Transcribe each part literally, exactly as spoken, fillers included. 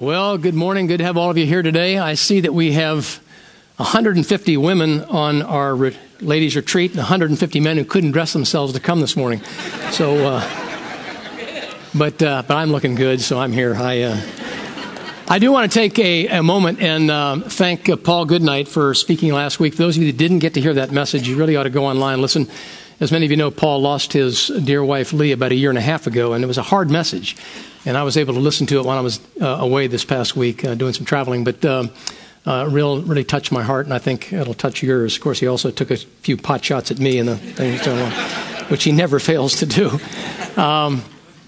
Well, good morning. Good to have all of you here today. I see that we have one hundred fifty women on our re- ladies' retreat and one hundred fifty men who couldn't dress themselves to come this morning. So, uh, but uh, but I'm looking good, so I'm here. I uh, I do want to take a, a moment and um, thank uh, Paul Goodnight for speaking last week. For those of you that didn't get to hear that message, you really ought to go online and listen. As many of you know, Paul lost his dear wife, Lee, about a year and a half ago, and it was a hard message. And I was able to listen to it when I was uh, away this past week uh, doing some traveling. But uh, uh, real, really touched my heart, and I think it'll touch yours. Of course, he also took a few pot shots at me, and the thing, so, uh, which he never fails to do. Um,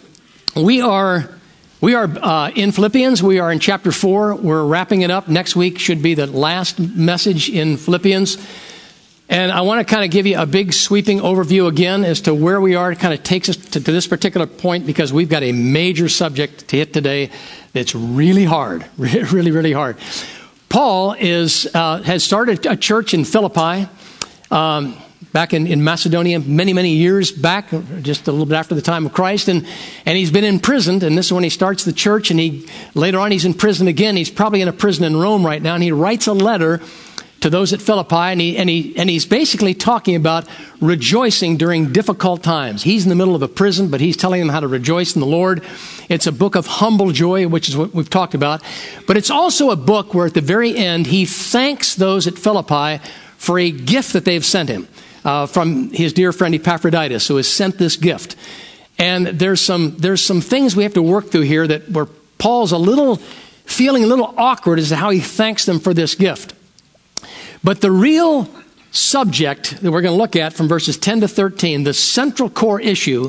we are we are uh, in Philippians. We are in chapter four. We're wrapping it up. Next week should be the last message in Philippians. And I want to kind of give you a big sweeping overview again as to where we are. It kind of takes us to, to this particular point because we've got a major subject to hit today that's really hard, really, really hard. Paul is uh, has started a church in Philippi um, back in, in Macedonia many, many years back, just a little bit after the time of Christ. And, and he's been imprisoned, and this is when he starts the church. And he later on he's in prison again. He's probably in a prison in Rome right now, and he writes a letter to those at Philippi, and, he, and, he, and he's basically talking about rejoicing during difficult times. He's in the middle of a prison, but he's telling them how to rejoice in the Lord. It's a book of humble joy, which is what we've talked about. But it's also a book where at the very end, he thanks those at Philippi for a gift that they've sent him uh, from his dear friend Epaphroditus, who has sent this gift. And there's some, there's some things we have to work through here that where Paul's a little, feeling a little awkward as to how he thanks them for this gift. But the real subject that we're going to look at from verses ten to thirteen, the central core issue,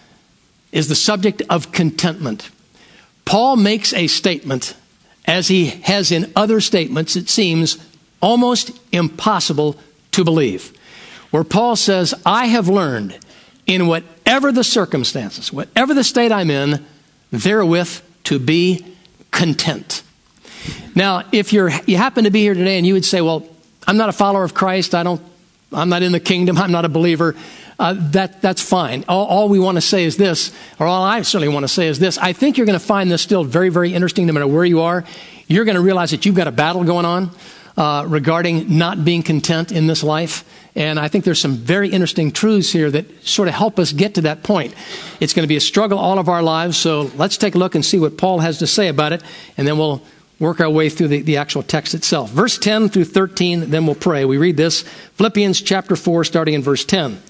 is the subject of contentment. Paul makes a statement, as he has in other statements, it seems almost impossible to believe, where Paul says, I have learned in whatever the circumstances, whatever the state I'm in, therewith to be content. Now, if you're you happen to be here today and you would say, well, I'm not a follower of Christ. I don't, I'm not in the kingdom. I'm not a believer. Uh, that, that's fine. All, all we want to say is this, or all I certainly want to say is this. I think you're going to find this still very, very interesting no matter where you are. You're going to realize that you've got a battle going on uh, regarding not being content in this life. And I think there's some very interesting truths here that sort of help us get to that point. It's going to be a struggle all of our lives. So let's take a look and see what Paul has to say about it. And then we'll work our way through the, the actual text itself. Verse ten through thirteen, then we'll pray. We read this, Philippians chapter four, starting in verse ten.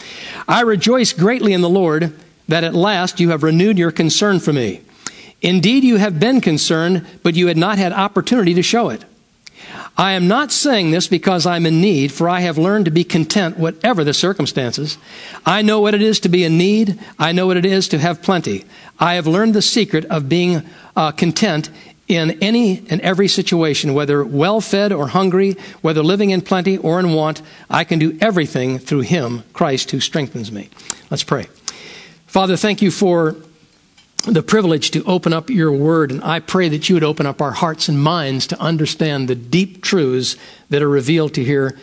I rejoice greatly in the Lord that at last you have renewed your concern for me. Indeed, you have been concerned, but you had not had opportunity to show it. I am not saying this because I'm in need, for I have learned to be content whatever the circumstances. I know what it is to be in need. I know what it is to have plenty. I have learned the secret of being uh, content in any and every situation, whether well-fed or hungry, whether living in plenty or in want. I can do everything through him, Christ, who strengthens me. Let's pray. Father, thank you for the privilege to open up your word, and I pray that you would open up our hearts and minds to understand the deep truths that are revealed to here,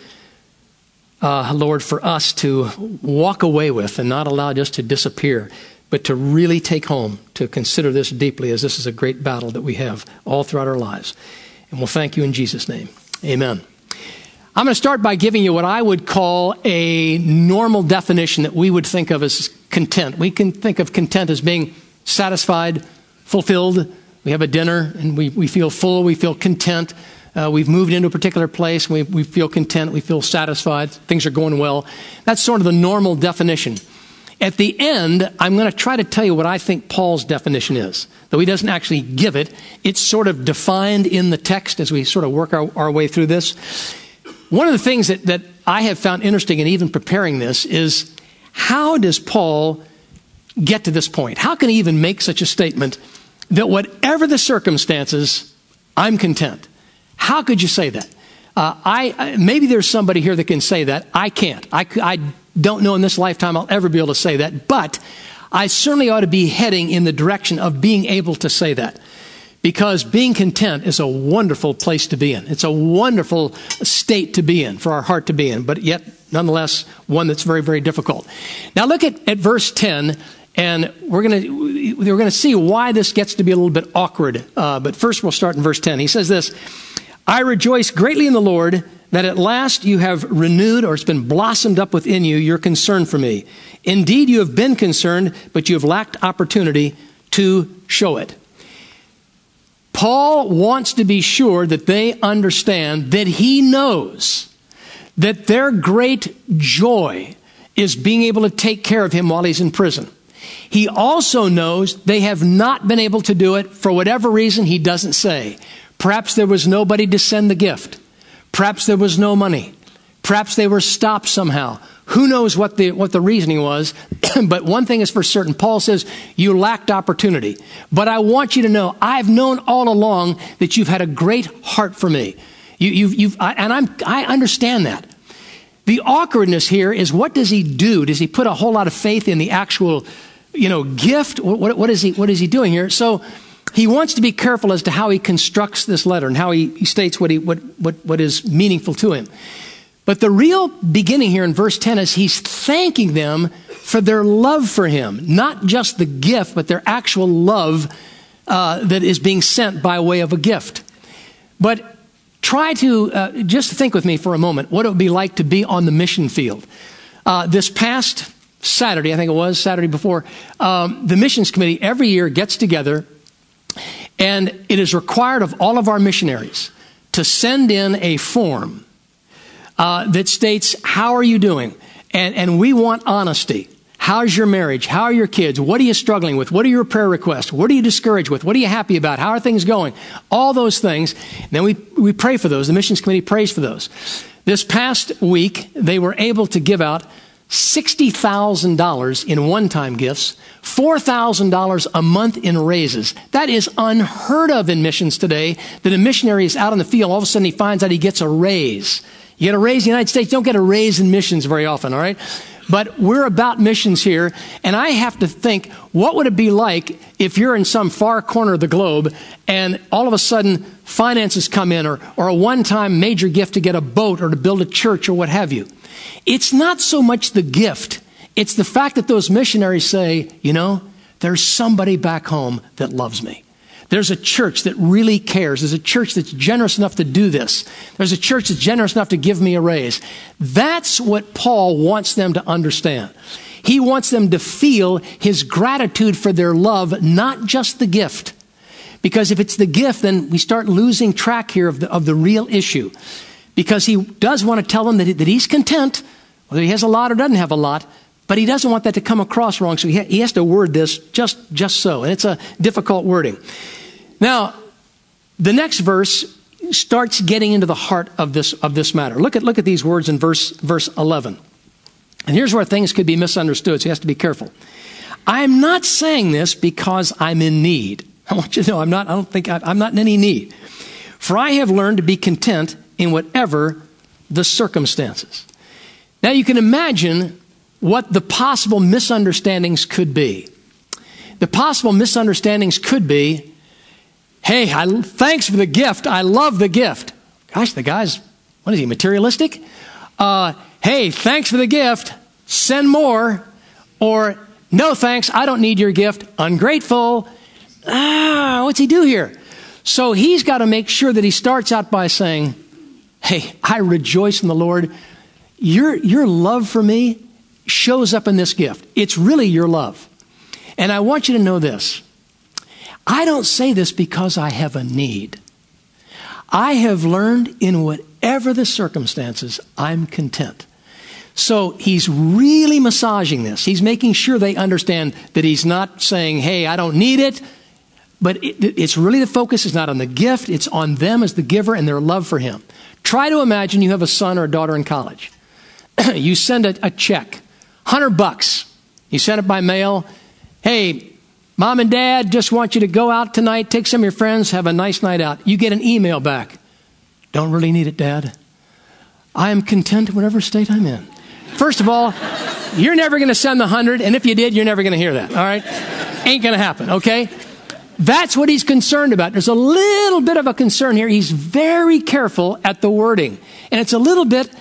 uh, Lord, for us to walk away with and not allow just to disappear, but to really take home, to consider this deeply, as this is a great battle that we have all throughout our lives. And we'll thank you in Jesus' name. Amen. I'm going to start by giving you what I would call a normal definition that we would think of as content. We can think of content as being satisfied, fulfilled. We have a dinner and we, we feel full, we feel content. Uh, we've moved into a particular place, we, we feel content, we feel satisfied, things are going well. That's sort of the normal definition. At the end, I'm going to try to tell you what I think Paul's definition is. Though he doesn't actually give it, it's sort of defined in the text as we sort of work our, our way through this. One of the things that, that I have found interesting in even preparing this is, how does Paul get to this point? How can he even make such a statement that whatever the circumstances, I'm content? How could you say that? Uh, I maybe there's somebody here that can say that. I can't. I, I don't know in this lifetime I'll ever be able to say that. But I certainly ought to be heading in the direction of being able to say that. Because being content is a wonderful place to be in. It's a wonderful state to be in, for our heart to be in. But yet, nonetheless, one that's very, very difficult. Now look at, at verse ten. And we're going to we're going to see why this gets to be a little bit awkward. Uh, but first we'll start in verse ten. He says this, I rejoice greatly in the Lord that at last you have renewed, or it's been blossomed up within you, your concern for me. Indeed, you have been concerned, but you have lacked opportunity to show it. Paul wants to be sure that they understand that he knows that their great joy is being able to take care of him while he's in prison. He also knows they have not been able to do it for whatever reason he doesn't say. Perhaps there was nobody to send the gift. Perhaps there was no money. Perhaps they were stopped somehow. Who knows what the what the reasoning was? But one thing is for certain. Paul says, you lacked opportunity. But I want you to know, I've known all along that you've had a great heart for me. You, you've, you've, I, and I'm, I understand that. The awkwardness here is, what does he do? Does he put a whole lot of faith in the actual, you know, gift? What, what, what is he, what is he doing here? So he wants to be careful as to how he constructs this letter and how he, he states what, he, what, what, what is meaningful to him. But the real beginning here in verse ten is he's thanking them for their love for him. Not just the gift, but their actual love uh, that is being sent by way of a gift. But try to uh, just think with me for a moment what it would be like to be on the mission field. Uh, this past Saturday, I think it was, Saturday before, um, the missions committee every year gets together, and it is required of all of our missionaries to send in a form uh, that states, how are you doing? And, and we want honesty. How's your marriage? How are your kids? What are you struggling with? What are your prayer requests? What are you discouraged with? What are you happy about? How are things going? All those things. And then we, we pray for those. The missions committee prays for those. This past week, they were able to give out sixty thousand dollars in one-time gifts, four thousand dollars a month in raises. That is unheard of in missions today, that a missionary is out in the field, all of a sudden he finds out he gets a raise. You get a raise in the United States, you don't get a raise in missions very often, all right? But we're about missions here, and I have to think, what would it be like if you're in some far corner of the globe and all of a sudden finances come in, or, or a one-time major gift to get a boat or to build a church or what have you? It's not so much the gift. It's the fact that those missionaries say, you know, there's somebody back home that loves me. There's a church that really cares. There's a church that's generous enough to do this. There's a church that's generous enough to give me a raise. That's what Paul wants them to understand. He wants them to feel his gratitude for their love, not just the gift. Because if it's the gift, then we start losing track here of the, of the real issue. Because he does want to tell them that, he, that he's content, whether he has a lot or doesn't have a lot, but he doesn't want that to come across wrong. So he, ha- he has to word this just, just so. And it's a difficult wording. Now, the next verse starts getting into the heart of this, of this matter. Look at, look at these words in verse, verse eleven. And here's where things could be misunderstood, so he has to be careful. I'm not saying this because I'm in need. I want you to know I'm not, I don't think I, I'm not in any need. For I have learned to be content in whatever the circumstances. Now you can imagine what the possible misunderstandings could be. The possible misunderstandings could be, hey, I, thanks for the gift. I love the gift. Gosh, the guy's, what is he, materialistic? Uh, hey, thanks for the gift. Send more. Or, no thanks, I don't need your gift. Ungrateful. Ah, what's he do here? So he's got to make sure that he starts out by saying, hey, I rejoice in the Lord. Your, your love for me shows up in this gift. It's really your love. And I want you to know this. I don't say this because I have a need. I have learned in whatever the circumstances, I'm content. So he's really massaging this. He's making sure they understand that he's not saying, hey, I don't need it. But it, it's really the focus is not on the gift. It's on them as the giver and their love for him. Try to imagine you have a son or a daughter in college. You send a, a check, one hundred bucks. You send it by mail. Hey, Mom and Dad just want you to go out tonight, take some of your friends, have a nice night out. You get an email back. Don't really need it, Dad. I am content in whatever state I'm in. First of all, you're never going to send the hundred, and if you did, you're never going to hear that, all right? Ain't going to happen, okay? That's what he's concerned about. There's a little bit of a concern here. He's very careful at the wording. And it's a little bit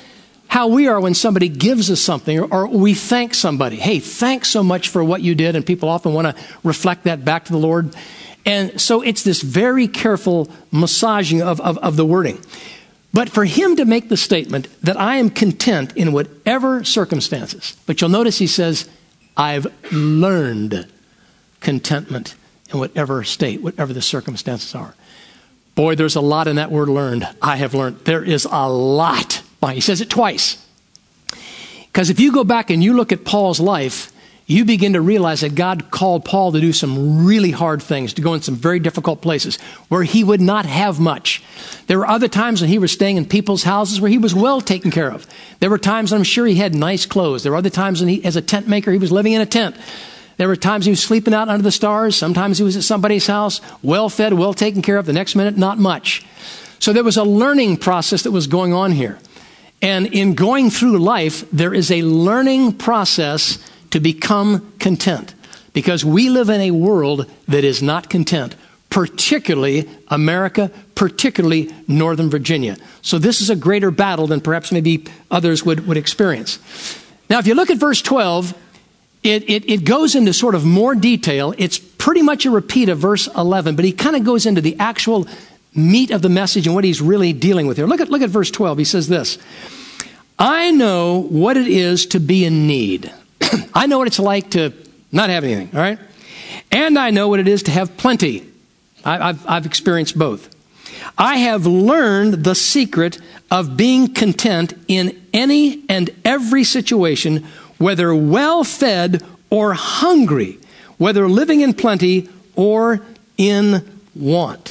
how we are when somebody gives us something, or, or we thank somebody. Hey, thanks so much for what you did. And people often want to reflect that back to the Lord. And so it's this very careful massaging of, of, of the wording. But for him to make the statement that I am content in whatever circumstances, but you'll notice he says, I've learned contentment in whatever state, whatever the circumstances are. Boy, there's a lot in that word learned. I have learned. There is a lot. He says it twice. Because if you go back and you look at Paul's life, you begin to realize that God called Paul to do some really hard things, to go in some very difficult places where he would not have much. There were other times when he was staying in people's houses where he was well taken care of. There were times I'm sure he had nice clothes. There were other times when he, as a tent maker, he was living in a tent. There were times he was sleeping out under the stars. Sometimes he was at somebody's house, well fed, well taken care of. The next minute, not much. So there was a learning process that was going on here. And in going through life, there is a learning process to become content, because we live in a world that is not content, particularly America, particularly Northern Virginia. So this is a greater battle than perhaps maybe others would, would experience. Now, if you look at verse twelve, it, it, it goes into sort of more detail. It's pretty much a repeat of verse eleven, but he kind of goes into the actual meat of the message and what he's really dealing with here. Look at, look at verse twelve. He says this, I know what it is to be in need. I know what it's like to not have anything, all right? And I know what it is to have plenty. I, I've, I've experienced both. I have learned the secret of being content in any and every situation, whether well-fed or hungry, whether living in plenty or in want.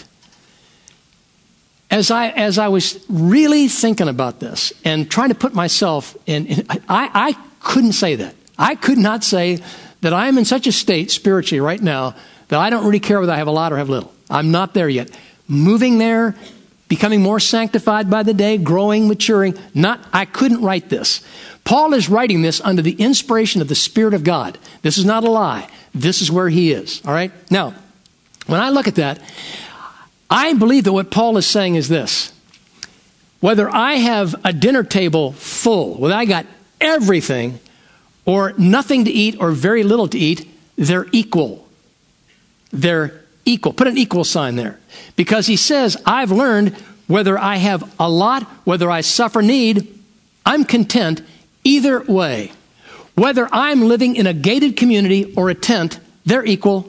As I as I was really thinking about this and trying to put myself in, in I, I couldn't say that. I could not say that I am in such a state spiritually right now that I don't really care whether I have a lot or have little. I'm not there yet. Moving there, becoming more sanctified by the day, growing, maturing. Not, I couldn't write this. Paul is writing this under the inspiration of the Spirit of God. This is not a lie. This is where he is. All right? Now, when I look at that, I believe that what Paul is saying is this. Whether I have a dinner table full, whether I got everything, or nothing to eat or very little to eat, they're equal. They're equal. Put an equal sign there. Because he says, I've learned whether I have a lot, whether I suffer need, I'm content either way. Whether I'm living in a gated community or a tent, they're equal.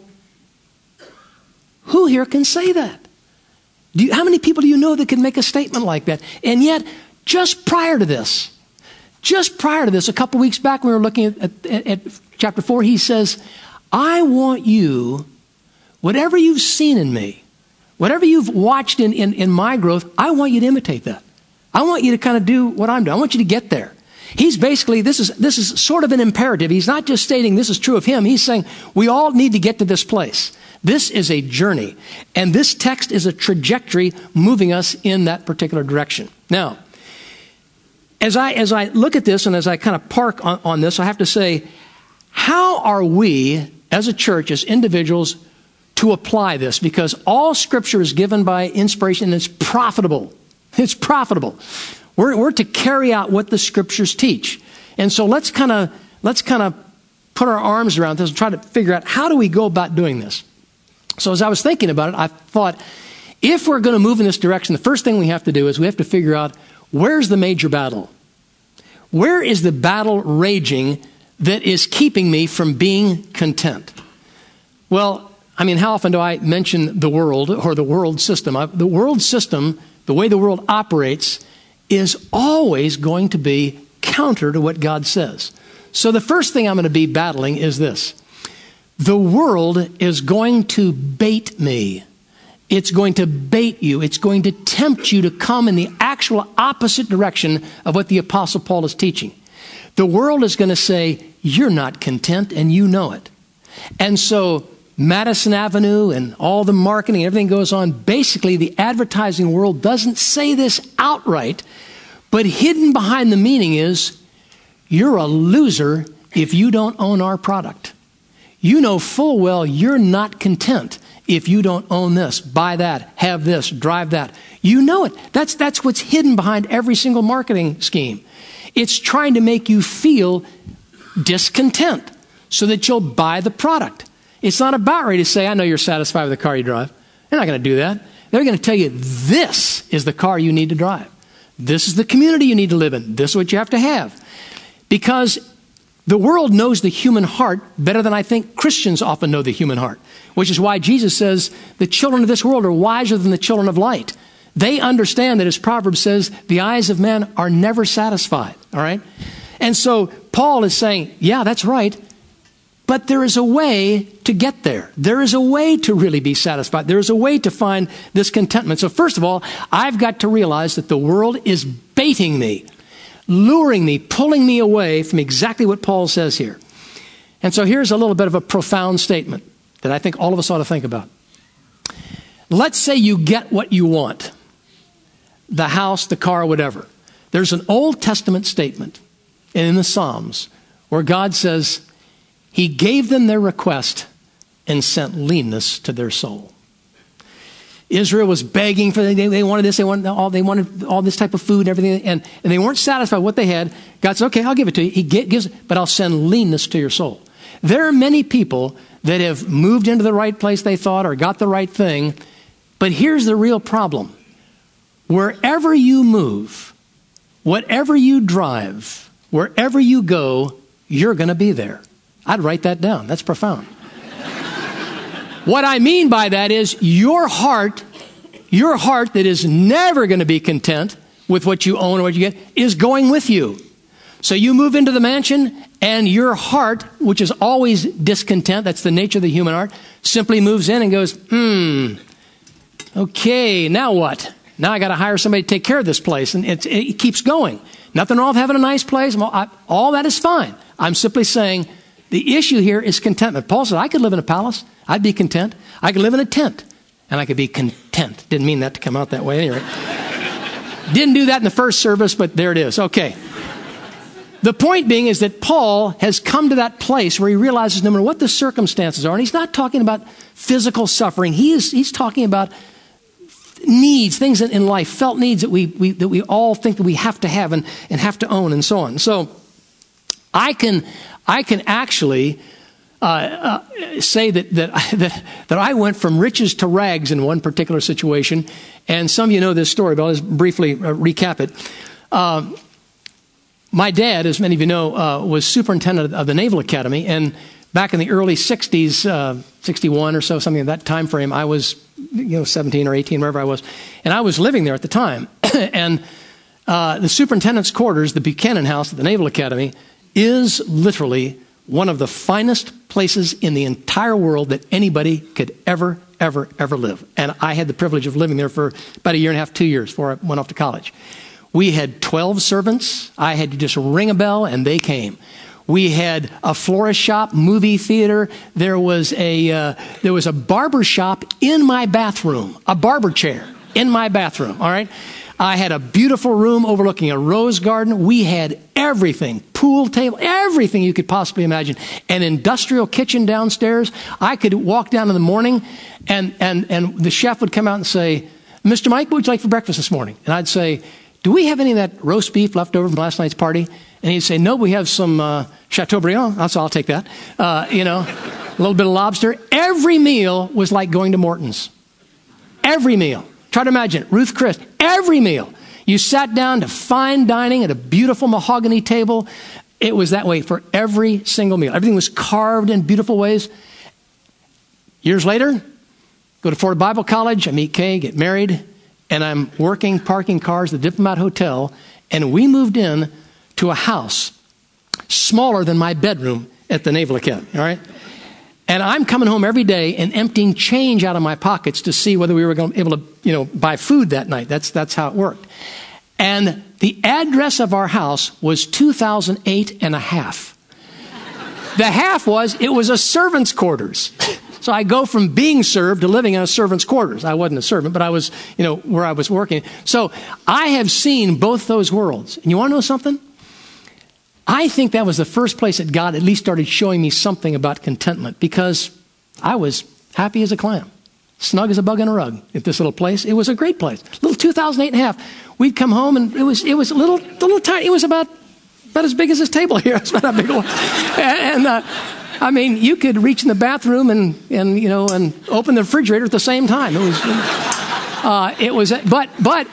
Who here can say that? Do you, how many people do you know that can make a statement like that? And yet, just prior to this, just prior to this, a couple weeks back when we were looking at, at, at chapter four, he says, I want you, whatever you've seen in me, whatever you've watched in, in, in my growth, I want you to imitate that. I want you to kind of do what I'm doing. I want you to get there. He's basically, this is, this is sort of an imperative. He's not just stating this is true of him. He's saying we all need to get to this place. This is a journey. And this text is a trajectory moving us in that particular direction. Now, as I, as I look at this and as I kind of park on, on this, I have to say, how are we as a church, as individuals, to apply this? Because all Scripture is given by inspiration and it's profitable. It's profitable. We're, we're to carry out what the Scriptures teach. And so let's kind of let's kind of put our arms around this and try to figure out how do we go about doing this. So as I was thinking about it, I thought, if we're going to move in this direction, the first thing we have to do is we have to figure out, where's the major battle? Where is the battle raging that is keeping me from being content? Well, I mean, how often do I mention the world or the world system? I, the world system, the way the world operates, is always going to be counter to what God says. So the first thing I'm going to be battling is this. The world is going to bait me. It's going to bait you. It's going to tempt you to come in the actual opposite direction of what the Apostle Paul is teaching. The world is going to say, you're not content, and you know it. And so Madison Avenue and all the marketing, everything goes on. Basically, the advertising world doesn't say this outright, but hidden behind the meaning is, you're a loser if you don't own our product. You know full well you're not content if you don't own this, buy that, have this, drive that. You know it. That's, that's what's hidden behind every single marketing scheme. It's trying to make you feel discontent so that you'll buy the product. It's not about ready to say, I know you're satisfied with the car you drive. They're not going to do that. They're going to tell you, this is the car you need to drive. This is the community you need to live in. This is what you have to have. Because the world knows the human heart better than I think Christians often know the human heart, which is why Jesus says the children of this world are wiser than the children of light. They understand that, as Proverbs says, the eyes of men are never satisfied. All right? And so Paul is saying, yeah, that's right. But there is a way to get there. There is a way to really be satisfied. There is a way to find this contentment. So first of all, I've got to realize that the world is baiting me, luring me, pulling me away from exactly what Paul says here. And so here's a little bit of a profound statement that I think all of us ought to think about. Let's say you get what you want, the house, the car, whatever. There's an Old Testament statement in the Psalms where God says, He gave them their request and sent leanness to their soul. Israel was begging for, they, they wanted this, they wanted all, they wanted all this type of food and everything, and, and they weren't satisfied with what they had. God said, okay, I'll give it to you. He gives, but I'll send leanness to your soul. There are many people that have moved into the right place they thought or got the right thing, but here's the real problem. Wherever you move, whatever you drive, wherever you go, you're going to be there. I'd write that down. That's profound. What I mean by that is your heart, your heart that is never going to be content with what you own or what you get, is going with you. So you move into the mansion and your heart, which is always discontent, that's the nature of the human heart, simply moves in and goes, hmm, okay, now what? Now I got to hire somebody to take care of this place. And it, it keeps going. Nothing wrong with having a nice place. All that is fine. I'm simply saying, the issue here is contentment. Paul said, I could live in a palace. I'd be content. I could live in a tent. And I could be content. Didn't mean that to come out that way. Anyway. Didn't do that in the first service, but there it is. Okay. The point being is that Paul has come to that place where he realizes no matter what the circumstances are, and he's not talking about physical suffering. He is, he's talking about needs, things in life, felt needs that we, we, that we all think that we have to have and, and have to own and so on. So I can... I can actually uh, uh, say that that, that that I went from riches to rags in one particular situation, and some of you know this story, but I'll just briefly uh, recap it. Uh, my dad, as many of you know, uh, was superintendent of the Naval Academy, and back in the early sixties, uh, sixty-one or so, something in that time frame, I was, you know, seventeen or eighteen, wherever I was, and I was living there at the time, and uh, the superintendent's quarters, the Buchanan House at the Naval Academy, is literally one of the finest places in the entire world that anybody could ever, ever, ever live. And I had the privilege of living there for about a year and a half, two years before I went off to college. We had twelve servants. I had to just ring a bell and they came. We had a florist shop, movie theater. There was a uh, there was a barber shop in my bathroom, a barber chair in my bathroom. All right. I had a beautiful room overlooking a rose garden. We had everything, pool table, everything you could possibly imagine. An industrial kitchen downstairs. I could walk down in the morning and, and, and the chef would come out and say, Mister Mike, what would you like for breakfast this morning? And I'd say, do we have any of that roast beef left over from last night's party? And he'd say, no, we have some uh, Chateaubriand. So I'll take that. Uh, you know, a little bit of lobster. Every meal was like going to Morton's. Every meal. Try to imagine it. Ruth Chris, every meal. You sat down to fine dining at a beautiful mahogany table. It was that way for every single meal. Everything was carved in beautiful ways. Years later, go to Florida Bible College. I meet Kay, get married, and I'm working, parking cars at the Diplomat Hotel, and we moved in to a house smaller than my bedroom at the Naval Academy, all right? And I'm coming home every day and emptying change out of my pockets to see whether we were going to be able to, you know, buy food that night. That's that's how it worked. And the address of our house was two thousand eight and a half. The half was, it was a servant's quarters. So I go from being served to living in a servant's quarters. I wasn't a servant, but I was, you know, where I was working. So I have seen both those worlds. And you want to know something? I think that was the first place that God at least started showing me something about contentment, because I was happy as a clam, snug as a bug in a rug at this little place. It was a great place. Little two thousand eight and a half. We'd come home and it was it was a little little tiny. It was about about as big as this table here. It's not a big one. And, and uh, I mean, you could reach in the bathroom and, and you know, and open the refrigerator at the same time. It was, uh, it was, but, but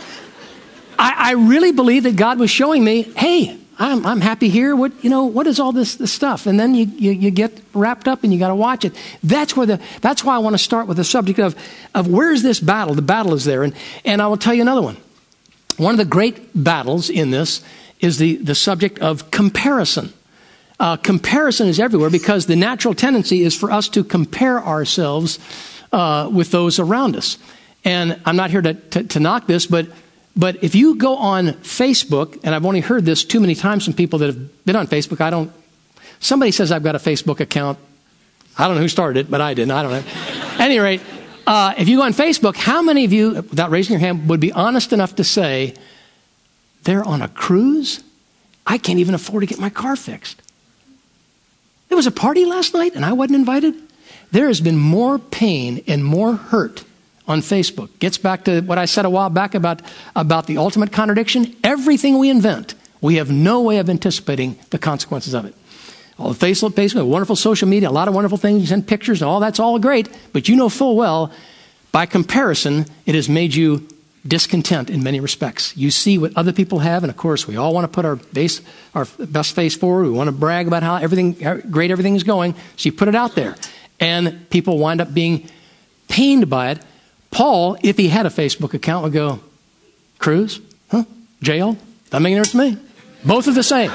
I, I really believe that God was showing me, hey, I'm, I'm happy here. What, you know, what is all this, this stuff? And then you, you, you get wrapped up and you got to watch it. That's where the, that's why I want to start with the subject of, of where's this battle? The battle is there. And, and I will tell you another one. One of the great battles in this is the, the subject of comparison. Uh, comparison is everywhere because the natural tendency is for us to compare ourselves uh, with those around us. And I'm not here to, to, to knock this, but But if you go on Facebook, and I've only heard this too many times from people that have been on Facebook, I don't, somebody says I've got a Facebook account. I don't know who started it, but I didn't. I don't know. At any rate, uh, if you go on Facebook, how many of you, without raising your hand, would be honest enough to say, they're on a cruise? I can't even afford to get my car fixed. There was a party last night and I wasn't invited. There has been more pain and more hurt on Facebook. Gets back to what I said a while back about, about the ultimate contradiction. Everything we invent, we have no way of anticipating the consequences of it. All the Facebook, Facebook, wonderful social media, a lot of wonderful things, you send pictures and all that's all great, but you know full well, by comparison, it has made you discontent in many respects. You see what other people have, and of course, we all want to put our base, our best face forward. We want to brag about how everything, how great everything is going, so you put it out there. And people wind up being pained by it. Paul, if he had a Facebook account, would go, cruise? Huh? Jail? Doesn't make any difference to me. Both are the same.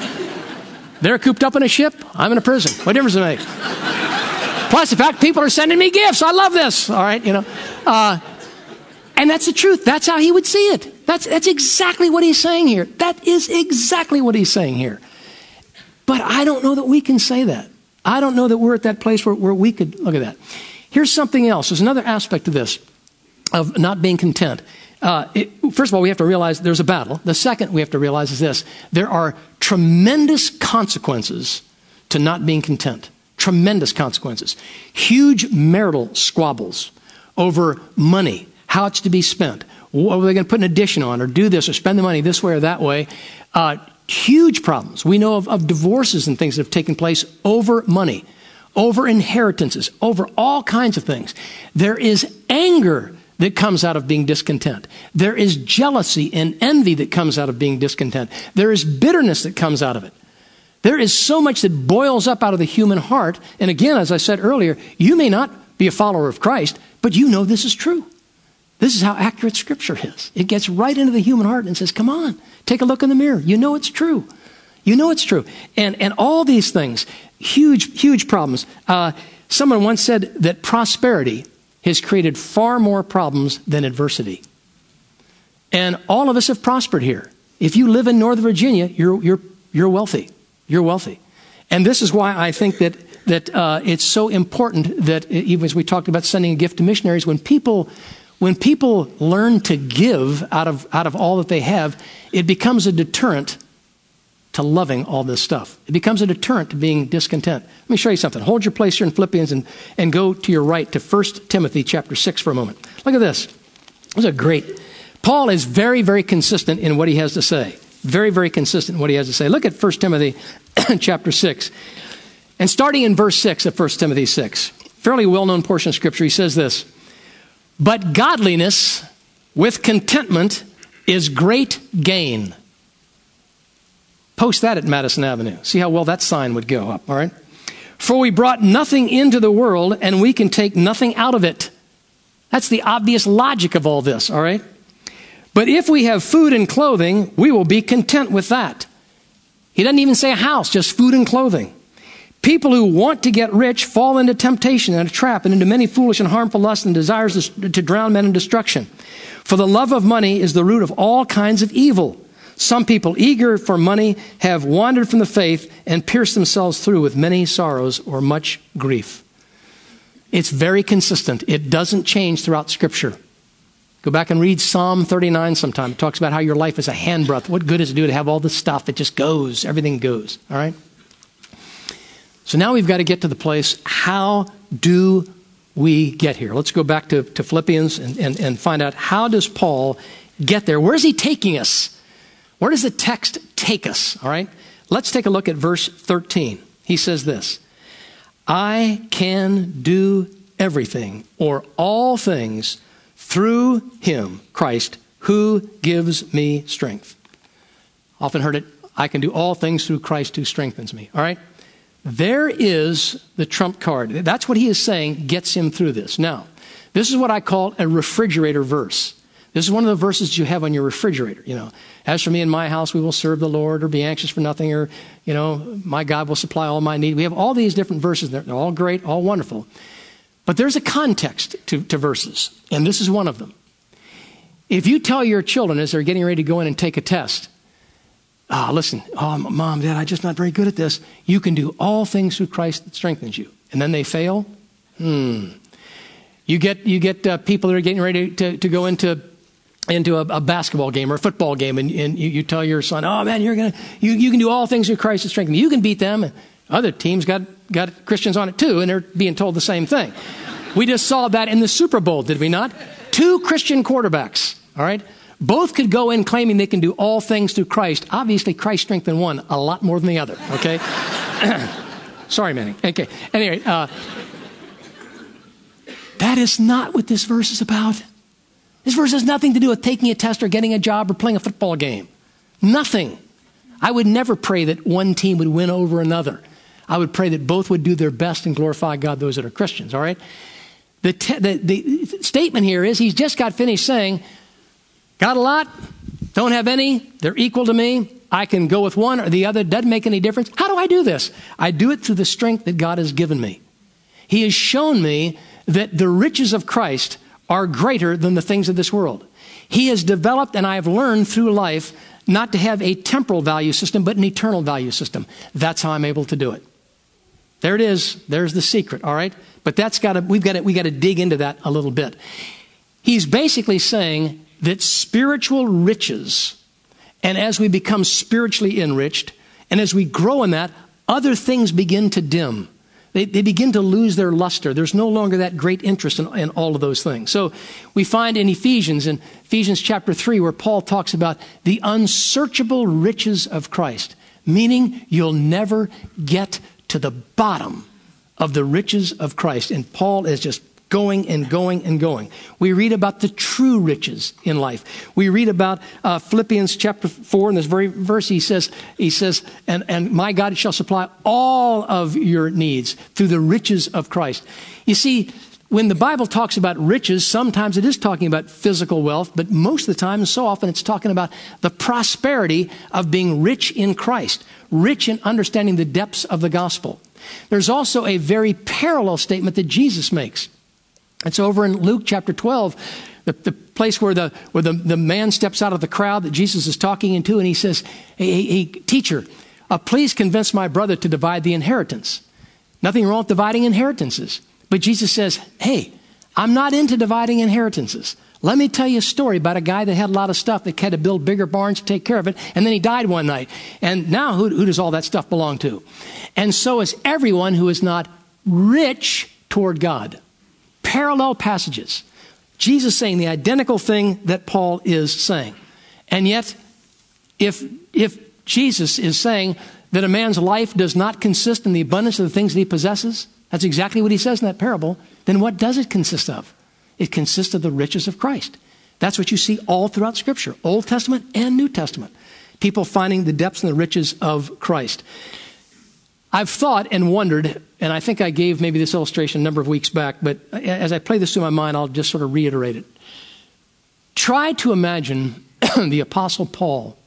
They're cooped up in a ship. I'm in a prison. What difference does it make? Plus, the fact people are sending me gifts. I love this. All right, you know. Uh, and that's the truth. That's how he would see it. That's, that's exactly what he's saying here. That is exactly what he's saying here. But I don't know that we can say that. I don't know that we're at that place where, where we could look at that. Here's something else. There's another aspect to this, of not being content. Uh, it, first of all, we have to realize there's a battle. The second we have to realize is this. There are tremendous consequences to not being content. Tremendous consequences. Huge marital squabbles over money, how it's to be spent. What are they going to put an addition on or do this or spend the money this way or that way? Uh, huge problems. We know of, of divorces and things that have taken place over money, over inheritances, over all kinds of things. There is anger that comes out of being discontent. There is jealousy and envy that comes out of being discontent. There is bitterness that comes out of it. There is so much that boils up out of the human heart. And again, as I said earlier, you may not be a follower of Christ, but you know this is true. This is how accurate Scripture is. It gets right into the human heart and says, come on, take a look in the mirror. You know it's true. You know it's true. And, and all these things, huge, huge problems. Uh, someone once said that prosperity has created far more problems than adversity. And all of us have prospered here. If you live in Northern Virginia, you're, you're, you're wealthy. You're wealthy. And this is why I think that, that uh, it's so important that, even as we talked about sending a gift to missionaries, when people, when people learn to give out of, out of all that they have, it becomes a deterrent to loving all this stuff. It becomes a deterrent to being discontent. Let me show you something. Hold your place here in Philippians and, and go to your right to First Timothy chapter six for a moment. Look at this. This is a great. Paul is very, very consistent in what he has to say. Very, very consistent in what he has to say. Look at First Timothy chapter six. And starting in verse six of First Timothy six, fairly well-known portion of Scripture, he says this, but godliness with contentment is great gain. Post that at Madison Avenue. See how well that sign would go up, all right? For we brought nothing into the world, and we can take nothing out of it. That's the obvious logic of all this, all right? But if we have food and clothing, we will be content with that. He doesn't even say a house, just food and clothing. People who want to get rich fall into temptation and a trap and into many foolish and harmful lusts and desires to drown men in destruction. For the love of money is the root of all kinds of evil. Some people eager for money have wandered from the faith and pierced themselves through with many sorrows or much grief. It's very consistent. It doesn't change throughout Scripture. Go back and read Psalm thirty-nine sometime. It talks about how your life is a handbreadth. What good does it do to have all this stuff that just goes? Everything goes. All right? So now we've got to get to the place, how do we get here? Let's go back to, to Philippians and, and, and find out, how does Paul get there? Where is he taking us? Where does the text take us? All right? Let's take a look at verse thirteen. He says this, I can do everything or all things through him, Christ, who gives me strength. Often heard it, I can do all things through Christ who strengthens me. All right? There is the trump card. That's what he is saying gets him through this. Now, this is what I call a refrigerator verse. This is one of the verses you have on your refrigerator. You know, as for me and my house, we will serve the Lord, or be anxious for nothing, or, you know, my God will supply all my need. We have all these different verses. They're, they're all great, all wonderful. But there's a context to, to verses, and this is one of them. If you tell your children as they're getting ready to go in and take a test, ah, listen, oh, Mom, Dad, I'm just not very good at this. You can do all things through Christ that strengthens you. And then they fail? Hmm. You get you get uh, people that are getting ready to, to go into into a, a basketball game or a football game, and, and you, you tell your son, oh, man, you're gonna you, you can do all things through Christ that strengthens you. You can beat them. And other teams got, got Christians on it too, and they're being told the same thing. We just saw that in the Super Bowl, did we not? Two Christian quarterbacks, all right? Both could go in claiming they can do all things through Christ. Obviously, Christ strengthened one a lot more than the other, okay? Sorry, Manny. Okay. Anyway, uh, that is not what this verse is about. This verse has nothing to do with taking a test or getting a job or playing a football game. Nothing. I would never pray that one team would win over another. I would pray that both would do their best and glorify God, those that are Christians, all right? The, te- the, the statement here is he's just got finished saying, got a lot, don't have any, they're equal to me. I can go with one or the other, doesn't make any difference. How do I do this? I do it through the strength that God has given me. He has shown me that the riches of Christ are greater than the things of this world. He has developed, and I have learned through life, not to have a temporal value system, but an eternal value system. That's how I'm able to do it. There it is. There's the secret, all right? But that's got to, we've got to, we got to dig into that a little bit. He's basically saying that spiritual riches, and as we become spiritually enriched, and as we grow in that, other things begin to dim. They, they begin to lose their luster. There's no longer that great interest in, in all of those things. So we find in Ephesians, in Ephesians chapter three, where Paul talks about the unsearchable riches of Christ, meaning you'll never get to the bottom of the riches of Christ. And Paul is just going and going and going. We read about the true riches in life. We read about uh, Philippians chapter four, in this very verse, he says, he says, and, and my God shall supply all of your needs through the riches of Christ. You see, when the Bible talks about riches, sometimes it is talking about physical wealth, but most of the time, and so often, it's talking about the prosperity of being rich in Christ, rich in understanding the depths of the gospel. There's also a very parallel statement that Jesus makes. It's over in Luke chapter twelve, the, the place where the where the, the man steps out of the crowd that Jesus is talking into, and he says, hey, hey, hey teacher, uh, please convince my brother to divide the inheritance. Nothing wrong with dividing inheritances. But Jesus says, hey, I'm not into dividing inheritances. Let me tell you a story about a guy that had a lot of stuff that had to build bigger barns to take care of it, and then he died one night. And now who, who does all that stuff belong to? And so is everyone who is not rich toward God. Parallel passages. Jesus saying the identical thing that Paul is saying. And yet, if, if Jesus is saying that a man's life does not consist in the abundance of the things that he possesses, that's exactly what he says in that parable, then what does it consist of? It consists of the riches of Christ. That's what you see all throughout Scripture, Old Testament and New Testament. People finding the depths and the riches of Christ. I've thought and wondered, and I think I gave maybe this illustration a number of weeks back, but as I play this through my mind, I'll just sort of reiterate it. Try to imagine the Apostle Paul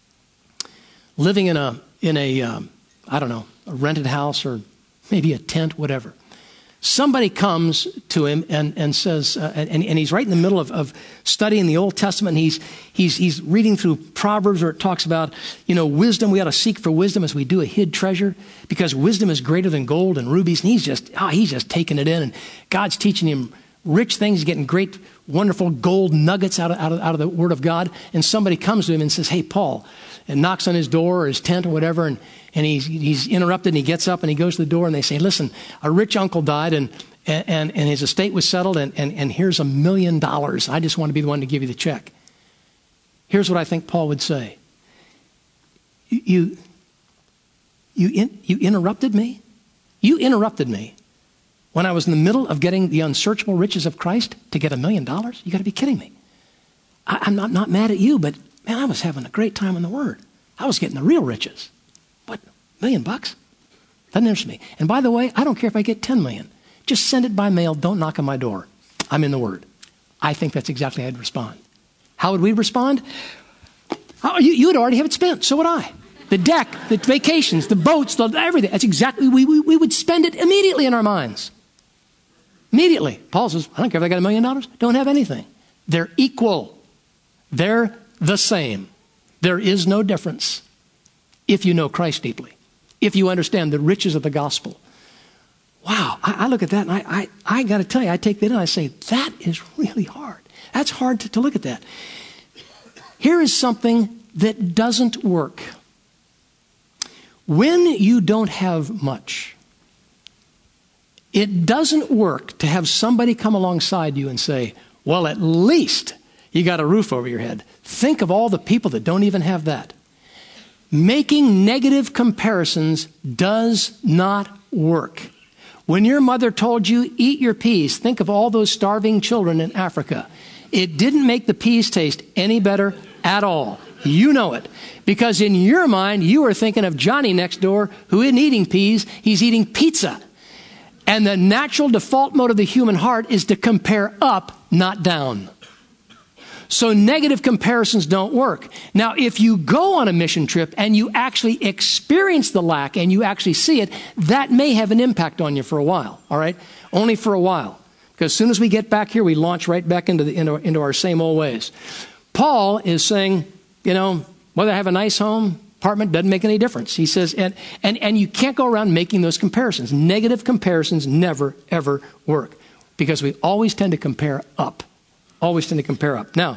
living in a, in a um, I don't know, a rented house or maybe a tent, whatever. Somebody comes to him and, and says, uh, and, and he's right in the middle of, of studying the Old Testament. And he's, he's, he's reading through Proverbs where it talks about, you know, wisdom. We ought to seek for wisdom as we do a hid treasure, because wisdom is greater than gold and rubies. And he's just, oh, he's just taking it in. And God's teaching him rich things. He's getting great, wonderful gold nuggets out of, out of, out of the Word of God. And somebody comes to him and says, hey, Paul, and knocks on his door or his tent or whatever. And And he's, he's interrupted, and he gets up and he goes to the door, and they say, listen, a rich uncle died, and and, and his estate was settled, and, and, and here's a million dollars. I just want to be the one to give you the check. Here's what I think Paul would say. You, you, in, you interrupted me? You interrupted me when I was in the middle of getting the unsearchable riches of Christ to get a million dollars? You got to be kidding me. I, I'm not, not mad at you, but man, I was having a great time in the Word. I was getting the real riches. What, a million bucks? Doesn't interest me. And by the way, I don't care if I get ten million. Just send it by mail. Don't knock on my door. I'm in the Word. I think that's exactly how I'd respond. How would we respond? Oh, you, you would already have it spent. So would I. The deck, the vacations, the boats, the, everything. That's exactly, we, we, we would spend it immediately in our minds. Immediately. Paul says, I don't care if I got a million dollars. Don't have anything. They're equal. They're the same. There is no difference if you know Christ deeply. If you understand the riches of the gospel. Wow. I, I look at that and I, I, I got to tell you, I take that in and I say, that is really hard. That's hard to, to look at that. Here is something that doesn't work. When you don't have much, it doesn't work to have somebody come alongside you and say, well, at least you got a roof over your head. Think of all the people that don't even have that. Making negative comparisons does not work. When your mother told you, eat your peas, think of all those starving children in Africa. It didn't make the peas taste any better at all. You know it. Because in your mind, you are thinking of Johnny next door who isn't eating peas, he's eating pizza. And the natural default mode of the human heart is to compare up, not down. So negative comparisons don't work. Now, if you go on a mission trip and you actually experience the lack and you actually see it, that may have an impact on you for a while, all right? Only for a while. Because as soon as we get back here, we launch right back into, the, into, into our same old ways. Paul is saying, you know, whether I have a nice home, apartment, doesn't make any difference. He says, and, and, and you can't go around making those comparisons. Negative comparisons never, ever work. Because we always tend to compare up. Always tend to compare up. Now,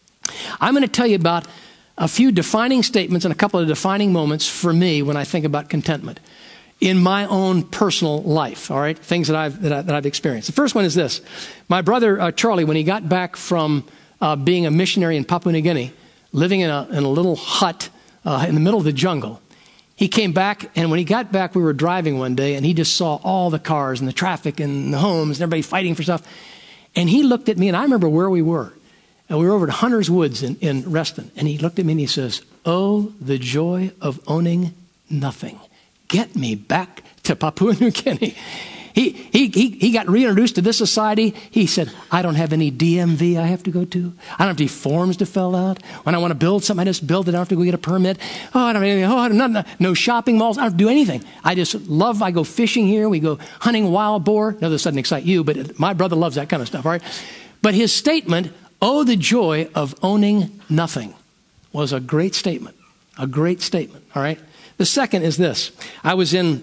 I'm going to tell you about a few defining statements and a couple of defining moments for me when I think about contentment in my own personal life, all right? Things that I've, that, I, that I've experienced. The first one is this. My brother, uh, Charlie, when he got back from uh, being a missionary in Papua New Guinea, living in a, in a little hut uh, in the middle of the jungle, he came back, and when he got back, we were driving one day, and he just saw all the cars and the traffic and the homes and everybody fighting for stuff. And he looked at me, and I remember where we were. And we were over at Hunter's Woods in, in Reston. And he looked at me and he says, oh, the joy of owning nothing. Get me back to Papua New Guinea. He, he, he, he got reintroduced to this society. He said, I don't have any D M V I have to go to. I don't have any forms to fill out. When I want to build something, I just build it. I don't have to go get a permit. Oh, I don't have anything. Oh, I don't, no, no, no shopping malls. I don't have to do anything. I just love, I go fishing here. We go hunting wild boar. No, this doesn't excite you, but my brother loves that kind of stuff, all right? But his statement, oh, the joy of owning nothing, was a great statement. A great statement, all right? The second is this. I was in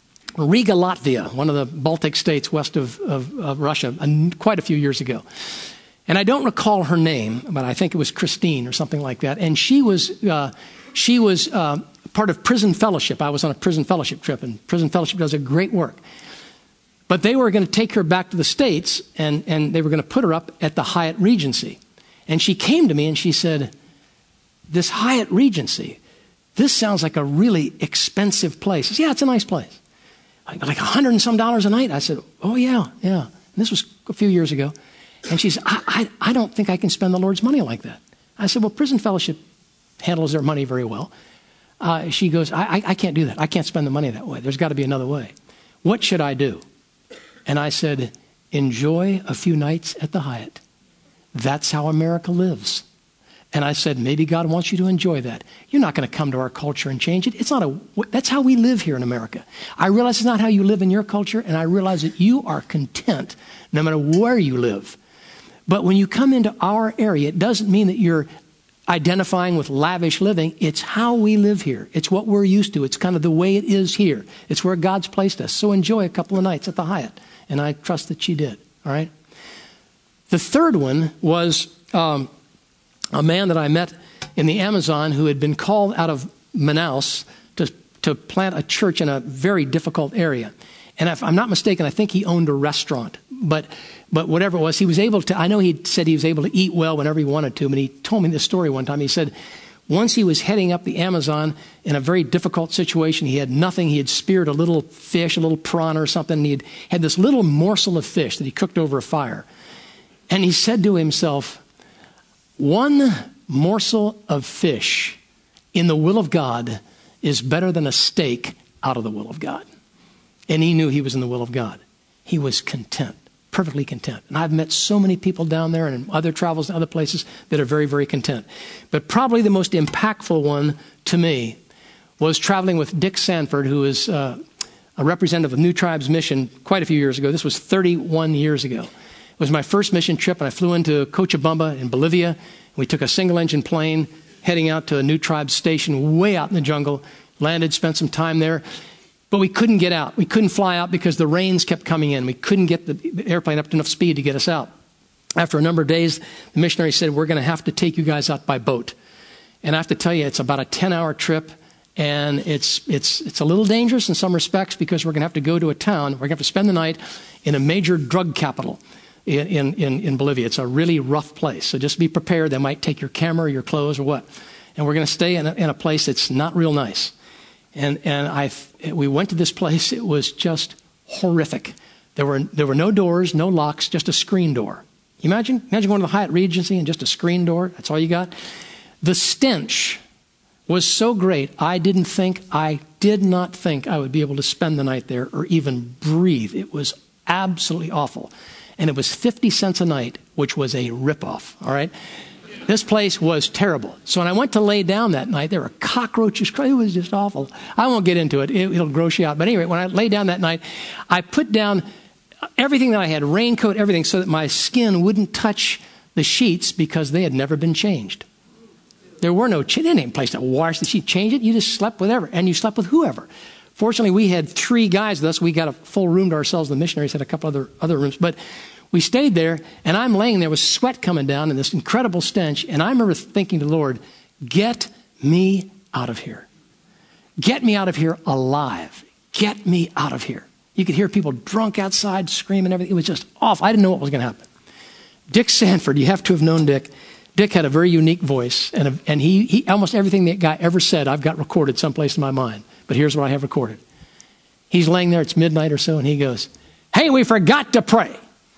Riga, Latvia, one of the Baltic states west of, of, of Russia, quite a few years ago. And I don't recall her name, but I think it was Christine or something like that. And she was, uh, she was uh, part of Prison Fellowship. I was on a Prison Fellowship trip, and Prison Fellowship does a great work. But they were going to take her back to the States, and, and they were going to put her up at the Hyatt Regency. And she came to me and she said, this Hyatt Regency, this sounds like a really expensive place. I said, yeah, it's a nice place. Like a hundred and some dollars a night. I said, oh, yeah, yeah. And this was a few years ago. And she said, I, I, I don't think I can spend the Lord's money like that. I said, well, Prison Fellowship handles their money very well. Uh, she goes, I, I, I can't do that. I can't spend the money that way. There's got to be another way. What should I do? And I said, enjoy a few nights at the Hyatt. That's how America lives. And I said, maybe God wants you to enjoy that. You're not going to come to our culture and change it. It's not a, that's how we live here in America. I realize it's not how you live in your culture, and I realize that you are content no matter where you live. But when you come into our area, it doesn't mean that you're identifying with lavish living. It's how we live here. It's what we're used to. It's kind of the way it is here. It's where God's placed us. So enjoy a couple of nights at the Hyatt. And I trust that she did. All right. The third one was um, a man that I met in the Amazon who had been called out of Manaus to, to plant a church in a very difficult area. And if I'm not mistaken, I think he owned a restaurant. But but whatever it was, he was able to, I know he said he was able to eat well whenever he wanted to. But he told me this story one time. He said, Once he was heading up the Amazon in a very difficult situation. He had nothing. He had speared a little fish, a little piranha or something, and he had, had this little morsel of fish that he cooked over a fire. And he said to himself, one morsel of fish in the will of God is better than a steak out of the will of God. And he knew he was in the will of God. He was content, perfectly content. And I've met so many people down there and in other travels and other places that are very, very content. But probably the most impactful one to me was traveling with Dick Sanford, who is uh, a representative of New Tribes Mission quite a few years ago. This was thirty-one years ago. It was my first mission trip, and I flew into Cochabamba in Bolivia. We took a single-engine plane heading out to a New Tribes station way out in the jungle, landed, spent some time there. But we couldn't get out. We couldn't fly out because the rains kept coming in. We couldn't get the airplane up to enough speed to get us out. After a number of days, the missionary said, we're going to have to take you guys out by boat. And I have to tell you, it's about a ten-hour trip, and it's it's it's a little dangerous in some respects because we're going to have to go to a town. We're going to have to spend the night in a major drug capital in, in, in Bolivia. It's a really rough place. So just be prepared. They might take your camera or your clothes or what. And we're going to stay in a, in a place that's not real nice. And and I we went to this place. It was just horrific. There were there were no doors, no locks, just a screen door. You imagine? Imagine going to the Hyatt Regency and just a screen door. That's all you got. The stench was so great, I didn't think, I did not think I would be able to spend the night there or even breathe. It was absolutely awful. And it was fifty cents a night, which was a ripoff, all right? This place was terrible. So when I went to lay down that night, there were cockroaches. It was just awful. I won't get into it. it. It'll gross you out. But anyway, when I lay down that night, I put down everything that I had, raincoat, everything, so that my skin wouldn't touch the sheets because they had never been changed. There were no, there didn't even place to wash the sheet. Change it, you just slept with whoever, and you slept with whoever. Fortunately, we had three guys with us. We got a full room to ourselves. The missionaries had a couple other, other rooms. But we stayed there, and I'm laying there with sweat coming down and this incredible stench. And I remember thinking to the Lord, get me out of here. Get me out of here alive. Get me out of here. You could hear people drunk outside, screaming, everything. It was just awful. I didn't know what was going to happen. Dick Sanford, you have to have known Dick. Dick had a very unique voice, and, a, and he, he almost everything that guy ever said, I've got recorded someplace in my mind. But here's what I have recorded. He's laying there, it's midnight or so, and he goes, hey, we forgot to pray.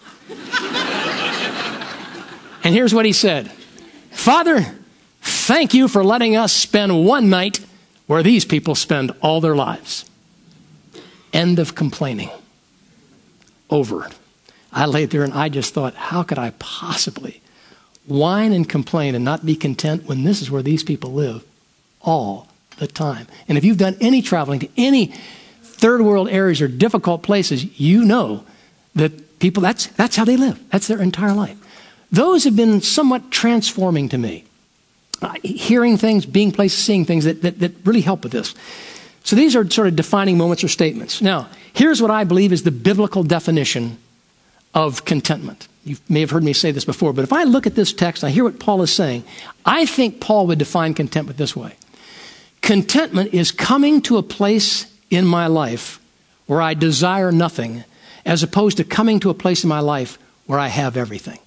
And here's what he said. Father, thank you for letting us spend one night where these people spend all their lives. End of complaining. Over. I laid there and I just thought, how could I possibly whine and complain and not be content when this is where these people live all the time? And if you've done any traveling to any third world areas or difficult places, you know that people, that's that's how they live. That's their entire life. Those have been somewhat transforming to me. Uh, hearing things, being places, seeing things that, that, that really help with this. So these are sort of defining moments or statements. Now, here's what I believe is the biblical definition of contentment. You may have heard me say this before, but if I look at this text, I hear what Paul is saying, I think Paul would define contentment this way. Contentment is coming to a place in my life where I desire nothing, as opposed to coming to a place in my life where I have everything.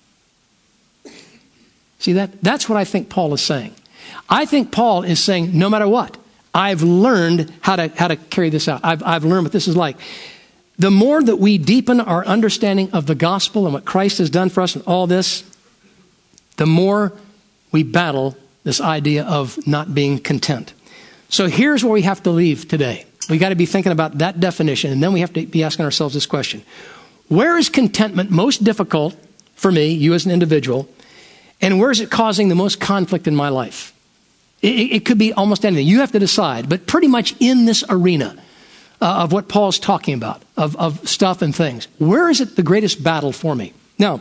See that? That's what I think Paul is saying. I think Paul is saying, no matter what, I've learned how to how to carry this out. I've, I've learned what this is like. The more that we deepen our understanding of the gospel and what Christ has done for us and all this, the more we battle this idea of not being content. So here's where we have to leave today. We got to be thinking about that definition, and then we have to be asking ourselves this question. Where is contentment most difficult for me, you as an individual, and where is it causing the most conflict in my life? It, it could be almost anything. You have to decide, but pretty much in this arena uh, of what Paul's talking about, of, of stuff and things, where is it the greatest battle for me? Now,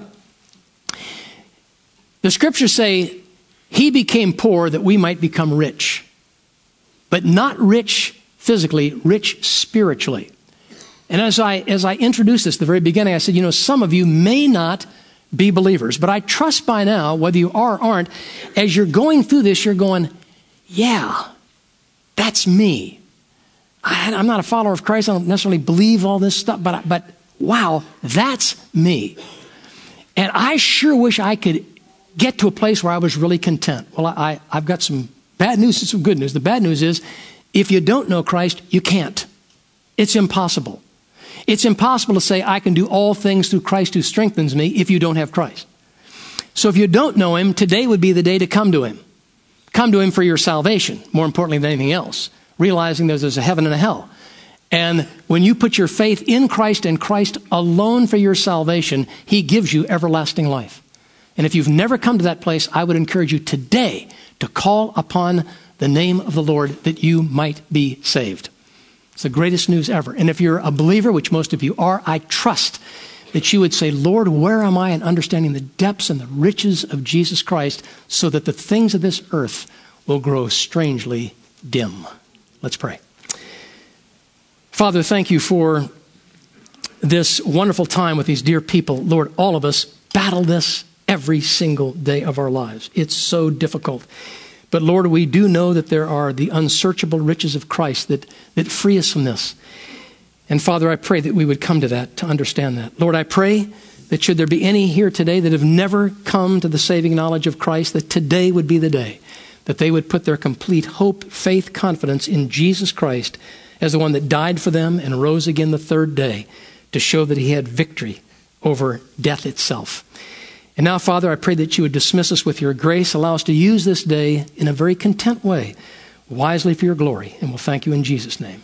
the scriptures say, he became poor that we might become rich, but not rich physically, rich spiritually. And as I as I introduced this at the very beginning, I said, you know, some of you may not be believers, but I trust by now, whether you are or aren't, as you're going through this, you're going, yeah, that's me. I, I'm not a follower of Christ. I don't necessarily believe all this stuff, but but wow, that's me. And I sure wish I could get to a place where I was really content. Well, I, I've got some Bad news is some good news. The bad news is, if you don't know Christ, you can't. It's impossible. It's impossible to say, I can do all things through Christ who strengthens me, if you don't have Christ. So if you don't know him, today would be the day to come to him. Come to him for your salvation, more importantly than anything else, realizing there's, there's a heaven and a hell. And when you put your faith in Christ and Christ alone for your salvation, he gives you everlasting life. And if you've never come to that place, I would encourage you today to call upon the name of the Lord that you might be saved. It's the greatest news ever. And if you're a believer, which most of you are, I trust that you would say, Lord, where am I in understanding the depths and the riches of Jesus Christ so that the things of this earth will grow strangely dim. Let's pray. Father, thank you for this wonderful time with these dear people. Lord, all of us battle this every single day of our lives. It's so difficult. But Lord, we do know that there are the unsearchable riches of Christ that, that free us from this. And Father, I pray that we would come to that, to understand that. Lord, I pray that should there be any here today that have never come to the saving knowledge of Christ, that today would be the day that they would put their complete hope, faith, confidence in Jesus Christ as the one that died for them and rose again the third day to show that he had victory over death itself. And now, Father, I pray that you would dismiss us with your grace, allow us to use this day in a very content way, wisely for your glory. And we'll thank you in Jesus' name.